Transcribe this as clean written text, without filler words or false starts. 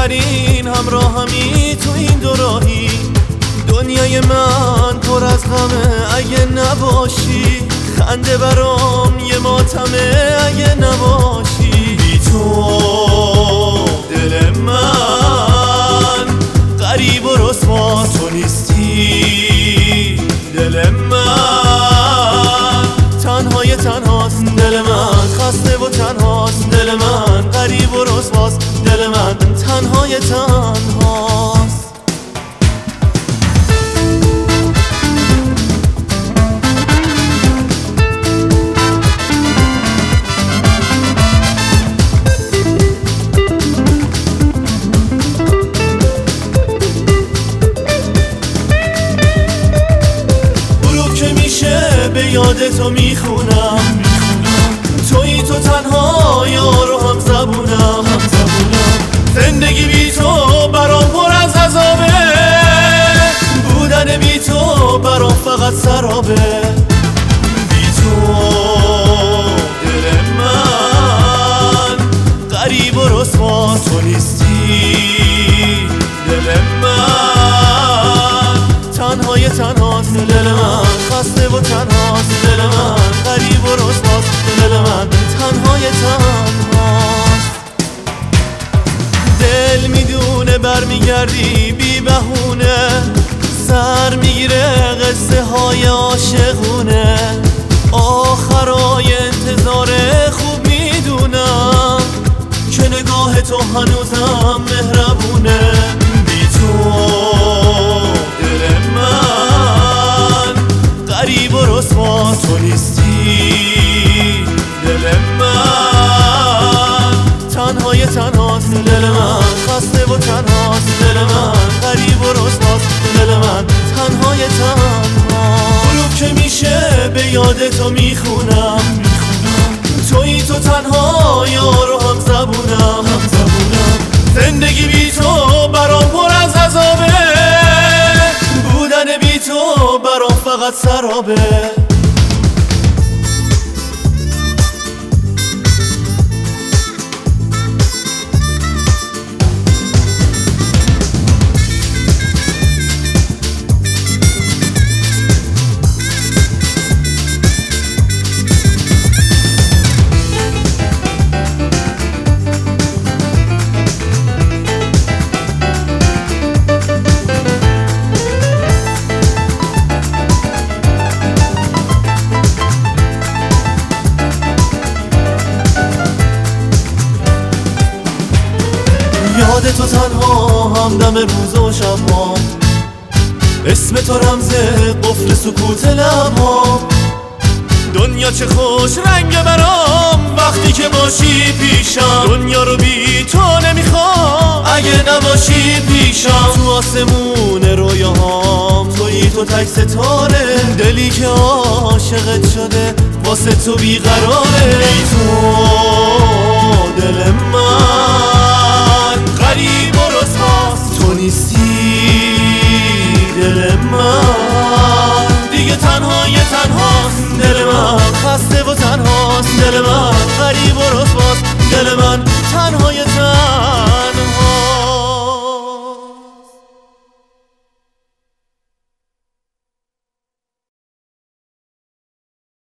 بهترین همراهمی تو این دوراهی. دنیای من پر از غمه اگه نباشی، خنده برام یه ماتمه اگه نباشی. بی تو دل من غریب و رسوا، تو نیستی دل من تنهای تنهاست. دل من خسته و تنهاست، دل من غریب و رسواست، دل من تنهای تنهاست. به یاد تو میخونم، تویی تو تنها یار و هم زبونم. زندگی بی تو برام پر از عذابه، بودن بی تو برام فقط سرابه. بی تو دل من غریب و رسوا، تو نیستی دل من تنهای تنهاست. دل من خسته و تنهاست، دل من غریب و رسواست، دل من تنهای تنهاست. دل میدونه برمیگردی بی بهونه، سر میگیره قصه های عاشقونه. آخرای انتظار خوب میدونم که نگاه تو هنوزم مهربونه. بی تو غریب و رسوا، تو نیستی دل من تنهای تنهاست. دل من خسته و تنهاست، دل من غریب و رسواست، دل من تنهای تنهاست. غروب که میشه به یاد تو میخونم، تویی تو تنها یار و هم زبونم. زندگی بی تو برام پر از عذابه، بودن بی تو برام فقط سرابه. یاد تو تنها همدم روز و شب‌ها، اسم تو رمز قفل سکوت لب‌ها. دنیا چه خوش رنگ برام وقتی که باشی پیشم، دنیا رو بی تو نمیخوام اگه نباشی پیشم. تو آسمون رویاهام تویی تو تک ستاره، دلی که عاشقت شده واسه تو بیقراره. بی تو دل من غریب و رسواست، تو نیستی دل من